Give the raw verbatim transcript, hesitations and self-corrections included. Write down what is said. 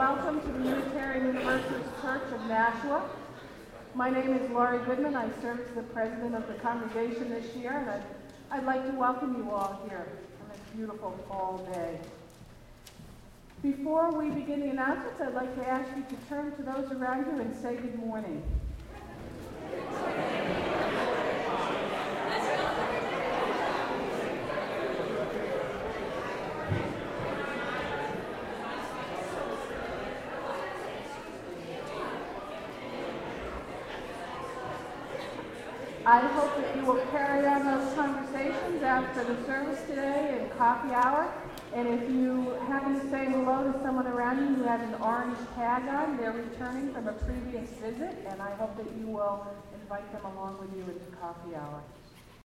welcome to the Unitarian Universalist Church of Nashua. My name is Laurie Goodman. I serve as the president of the congregation this year, and I'd, I'd like to welcome you all here on this beautiful fall day. Before we begin the announcements, I'd like to ask you to turn to those around you and say good morning. I hope that you will carry on those conversations after the service today and coffee hour. And if you happen to say hello to someone around you who has an orange tag on, they're returning from a previous visit, and I hope that you will invite them along with you into coffee hour.